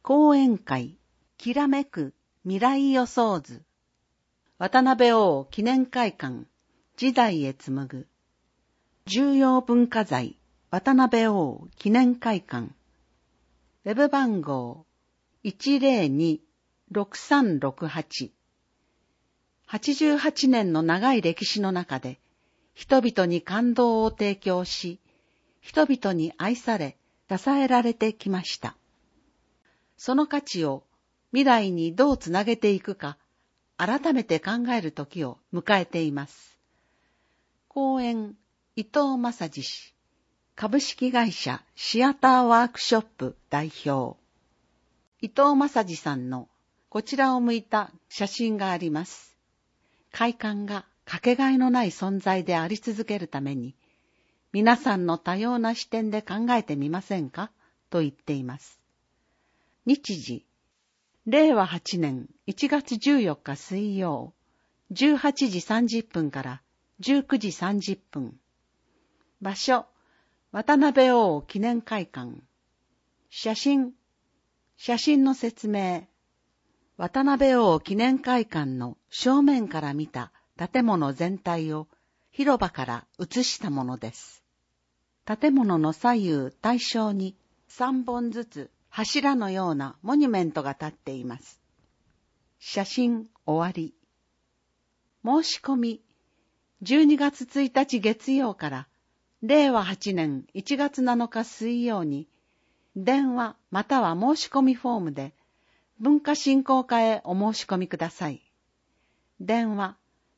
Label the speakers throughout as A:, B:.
A: 講演会、きらめく未来予想図。渡辺王記念会館、時代へ紡ぐ。重要文化財、渡辺王記念会館。ウェブ番号、102-6368。88年の長い歴史の中で、人々に感動を提供し、人々に愛され、支えられてきました。その価値を未来にどうつなげていくか、改めて考える時を迎えています。講演、伊藤正治氏、株式会社シアターワークショップ代表。伊藤正治さんのこちらを向いた写真があります。会館がかけがえのない存在であり続けるために、皆さんの多様な視点で考えてみませんかと言っています。日時、令和8年1月14日水曜、18時30分から19時30分。場所、渡辺王記念会館。写真の説明。渡辺王記念会館の正面から見た建物全体を広場から写したものです。建物の左右対称に3本ずつ柱のようなモニュメントが立っています。写真終わり。申し込み、12月1日月曜から令和8年1月7日水曜に、電話または申し込みフォームで文化振興課へお申し込みください。電話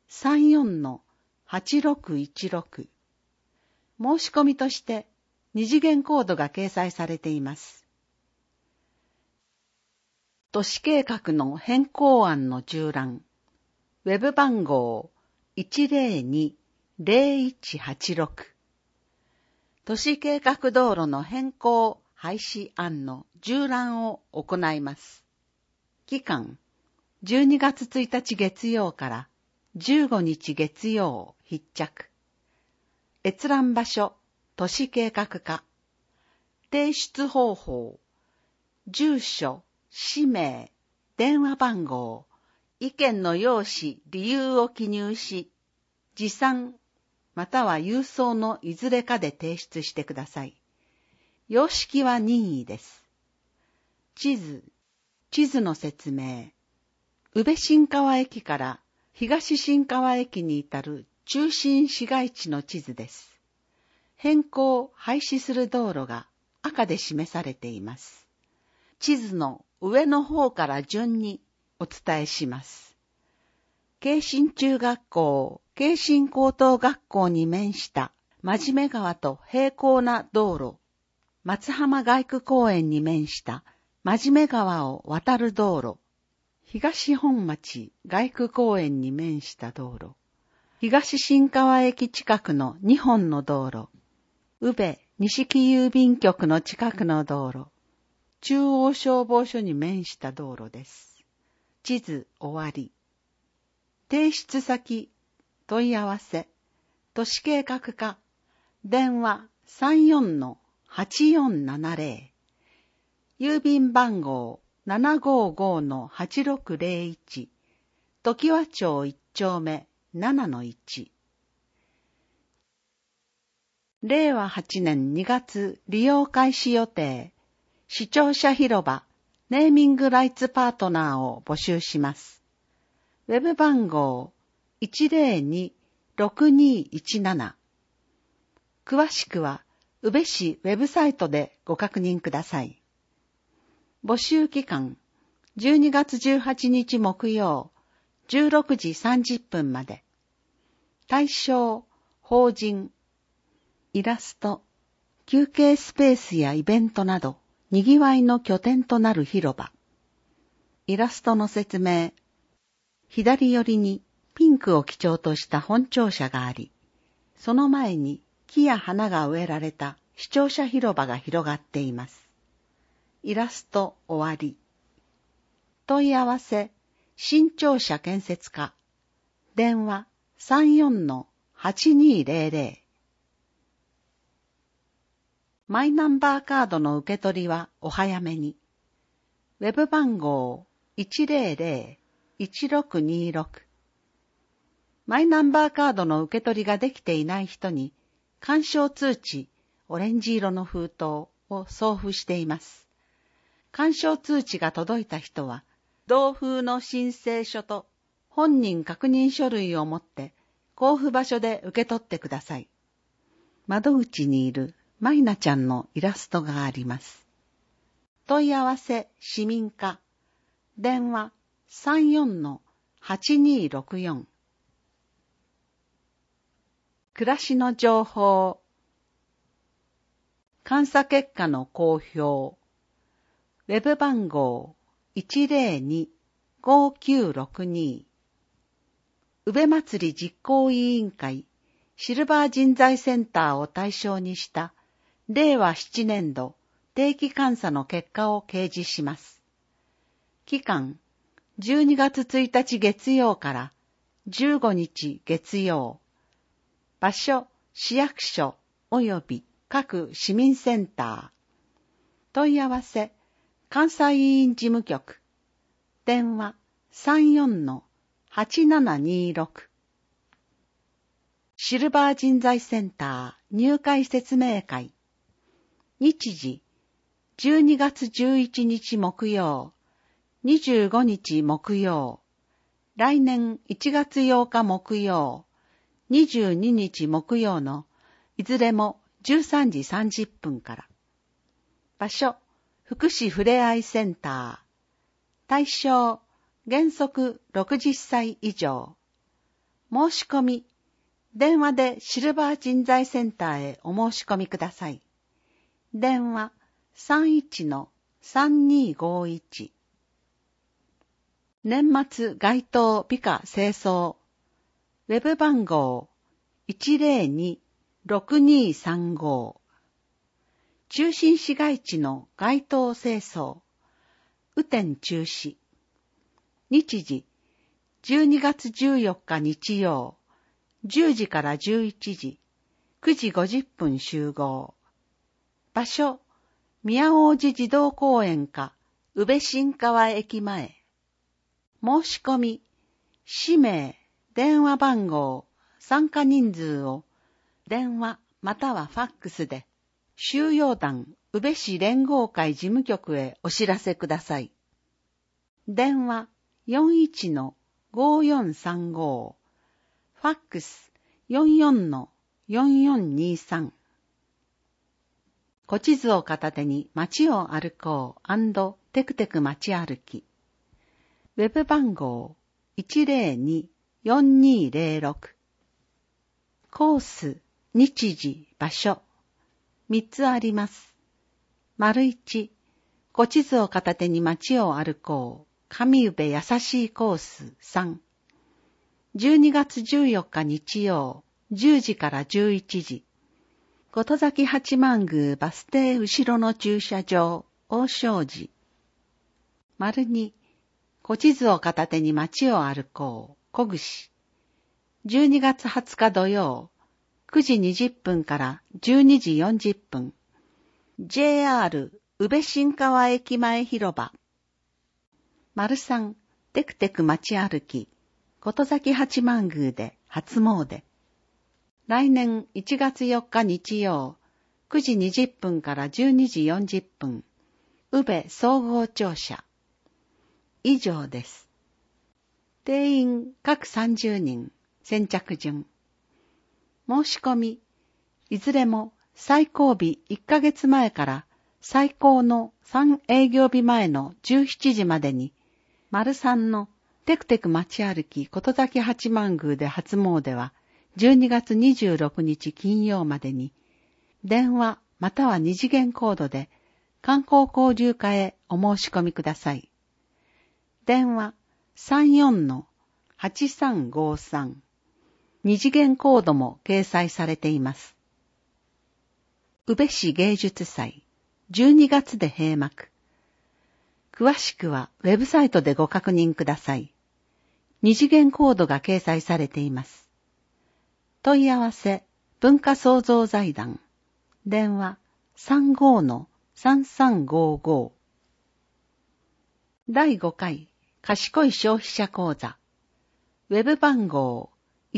A: 34-8616。申し込みとして二次元コードが掲載されています。都市計画の変更案の縦覧。ウェブ番号 102-0186。都市計画道路の変更廃止案の縦覧を行います。期間、12月1日月曜から15日月曜必着。閲覧場所、都市計画課。提出方法、住所、氏名、電話番号、意見の要旨、理由を記入し、持参、または郵送のいずれかで提出してください。様式は任意です。地図の説明。宇部新川駅から東新川駅に至る中心市街地の地図です。変更・廃止する道路が赤で示されています。地図の上の方から順にお伝えします。京新中学校、京新高等学校に面した真面目川と平行な道路、松浜街区公園に面した真面目川を渡る道路、東本町街区公園に面した道路、東新川駅近くの2本の道路、宇部西木郵便局の近くの道路、中央消防署に面した道路です。地図終わり。提出先、問い合わせ、都市計画課、電話 34-8470、郵便番号 755-8601、常盤町1丁目 7-1。令和8年2月利用開始予定、視聴者広場ネーミングライツパートナーを募集します。ウェブ番号 102-6217。詳しくは宇部市ウェブサイトでご確認ください。募集期間12月18日木曜16時30分まで。対象、法人、イラスト、休憩スペースやイベントなど、にぎわいの拠点となる広場。イラストの説明。左寄りにピンクを基調とした本庁舎があり、その前に木や花が植えられた視聴者広場が広がっています。イラスト終わり。問い合わせ、新庁舎建設課。電話 34-8200。マイナンバーカードの受け取りはお早めに。 ウェブ番号 100-1626。マイナンバーカードの受け取りができていない人に、勧奨通知オレンジ色の封筒を送付しています。勧奨通知が届いた人は、同封の申請書と本人確認書類を持って交付場所で受け取ってください。窓口にいるマイナちゃんのイラストがあります。問い合わせ市民課、電話 34-8264。暮らしの情報、監査結果の公表、ウェブ番号 102-5962。宇部祭り実行委員会シルバー人材センターを対象にした令和7年度定期監査の結果を掲示します。期間12月1日月曜から15日月曜。場所市役所及び各市民センター。問い合わせ監査委員事務局。電話 34-8726。シルバー人材センター入会説明会。日時12月11日木曜、25日木曜。来年1月8日木曜、22日木曜のいずれも13時30分から。場所福祉ふれあいセンター。対象原則60歳以上。申し込み電話でシルバー人材センターへお申し込みください。電話 31-3251。年末街頭美化清掃。ウェブ番号 102-6235。中心市街地の街頭清掃。雨天中止。日時12月14日日曜、10時から11時、9時50分集合。場所、宮王子児童公園か宇部新川駅前。申し込み、氏名、電話番号、参加人数を電話またはファックスで収容団宇部市連合会事務局へお知らせください。電話 41-5435。ファックス 44-4423。小地図を片手に街を歩こう&テクテク街歩き。ウェブ番号 102-4206。コース、日時、場所。3つあります。丸1、小地図を片手に街を歩こう。上宇部優しいコース3。12月14日日曜、10時から11時。琴崎八幡宮バス停後ろの駐車場、大正寺。丸2、小地図を片手に街を歩こう。小串。12月20日土曜、9時20分から12時40分。JR 宇部新川駅前広場。丸3、テクテク街歩き。琴崎八幡宮で初詣。来年1月4日日曜、9時20分から12時40分。宇部総合庁舎。以上です。定員各30人、先着順。申し込み、いずれも最後日1ヶ月前から最高の3営業日前の17時までに、丸3のテクテク街歩き琴崎八幡宮で初詣は12月26日金曜までに、電話または二次元コードで観光交流課へお申し込みください。電話 34-8353。二次元コードも掲載されています。宇部市芸術祭、12月で閉幕。詳しくはウェブサイトでご確認ください。二次元コードが掲載されています。問い合わせ、文化創造財団。電話 35-3355。 第5回賢い消費者講座。ウェブ番号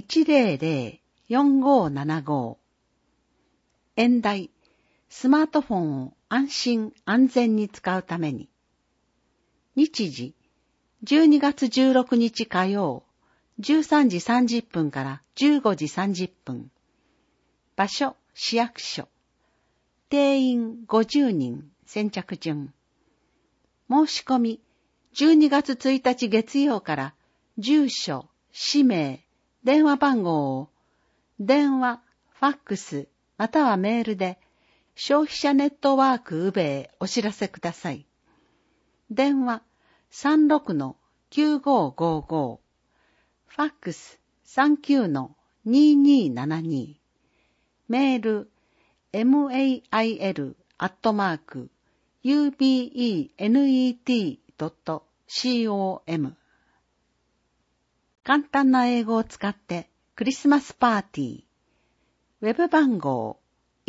A: 100-4575。演題、スマートフォンを安心安全に使うために。日時、12月16日火曜、13時30分から15時30分。場所、市役所。定員50人、先着順。申し込み、12月1日月曜から住所、氏名、電話番号を電話、ファックス、またはメールで消費者ネットワーク宇部へお知らせください。電話 36-9555、ファックス 39-2272、メール mail@ubenet.com。簡単な英語を使ってクリスマスパーティー。ウェブ番号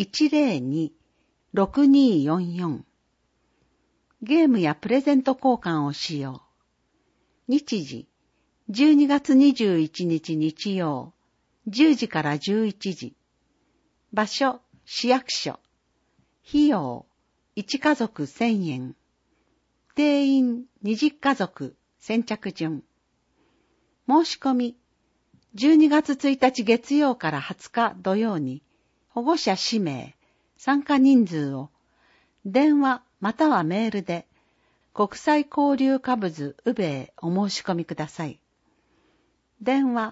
A: 102-6244。ゲームやプレゼント交換をしよう。日時、12月21日日曜、10時から11時。場所、市役所。費用、1家族1000円。定員20家族、先着順。申し込み、12月1日月曜から20日土曜に、保護者氏名、参加人数を、電話またはメールで、国際交流課部図宇部へお申し込みください。電話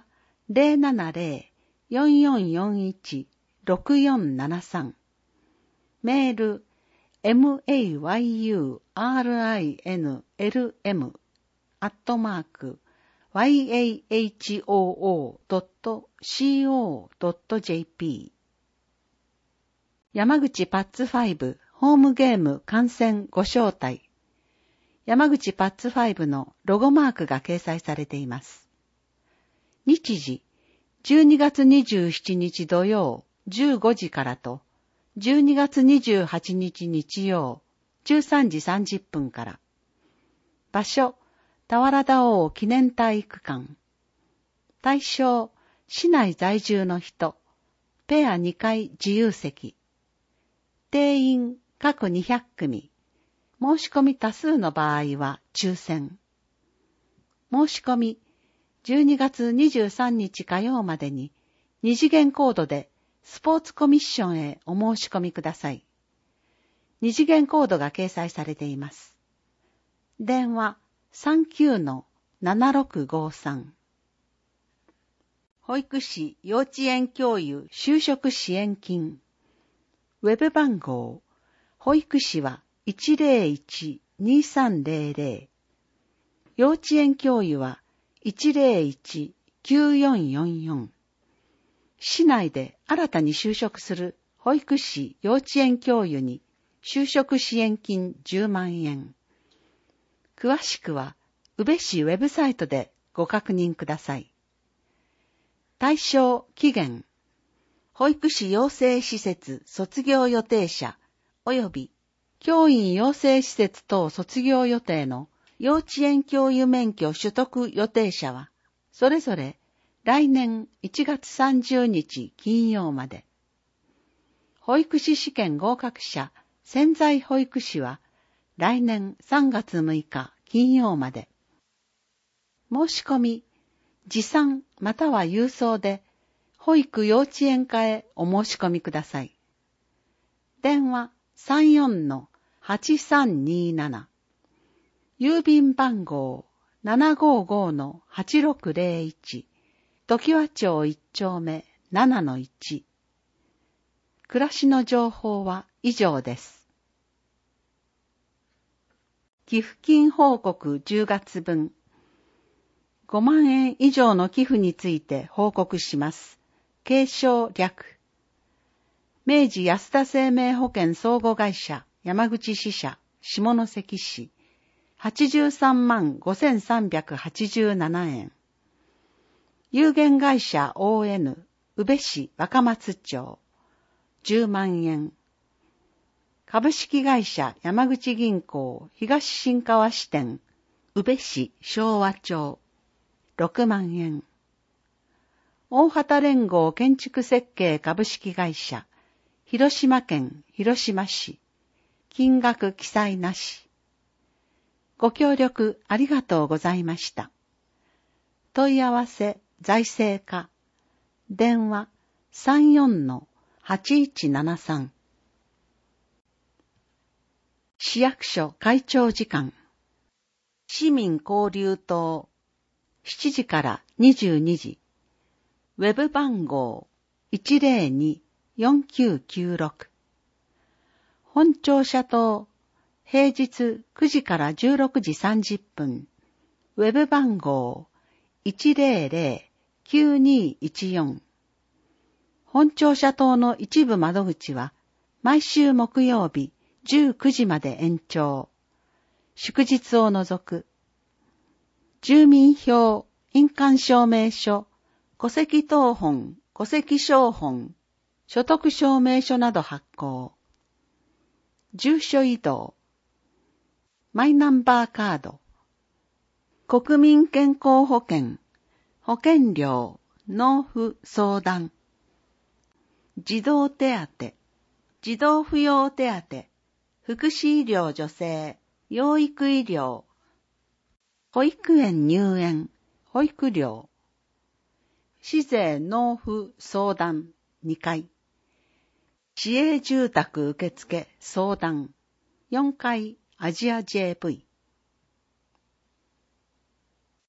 A: 070-4441-6473。メール mayurinlm@yahoo.co.jp。 山口パッツ5ホームゲーム観戦ご招待。山口パッツ5のロゴマークが掲載されています。日時、12月27日土曜15時からと、12月28日日曜13時30分から。場所、田原田王記念体育館。対象、市内在住の人。ペア2回自由席。定員各200組。申し込み多数の場合は抽選。申し込み、12月23日火曜までに2次元コードでスポーツコミッションへお申し込みください。2次元コードが掲載されています。電話 39-7653。保育士幼稚園教諭就職支援金。ウェブ番号、保育士は101-2300。幼稚園教諭は101-9444。市内で新たに就職する保育士幼稚園教諭に就職支援金10万円。詳しくは宇部市ウェブサイトでご確認ください。対象期限、保育士養成施設卒業予定者及び教員養成施設等卒業予定の幼稚園教諭免許取得予定者は、それぞれ来年1月30日金曜まで。保育士試験合格者潜在保育士は来年3月6日金曜まで。申し込み、持参または郵送で保育幼稚園課へお申し込みください。電話 34-8327。郵便番号 755-8601。常盤町1丁目 7-1。暮らしの情報は以上です。寄付金報告10月分。5万円以上の寄付について報告します。継承略。明治安田生命保険相互会社山口支社下関市83万5387円。有限会社 ON 宇部市若松町10万円。株式会社山口銀行東新川支店宇部市昭和町、6万円。大畑連合建築設計株式会社、広島県広島市、金額記載なし。ご協力ありがとうございました。問い合わせ財政課、電話 34-8173。市役所会長時間。市民交流棟、7時から22時。ウェブ番号 102-4996。本庁舎棟、平日9時から16時30分。ウェブ番号 100-9214。本庁舎棟の一部窓口は、毎週木曜日19時まで延長。祝日を除く。住民票、印鑑証明書、戸籍謄本、戸籍抄本、所得証明書など発行。住所移動。マイナンバーカード。国民健康保険、保険料、納付相談。児童手当、児童扶養手当、福祉医療助成、養育医療。保育園入園、保育料。市税納付相談2階。市営住宅受付相談4階アジア JV。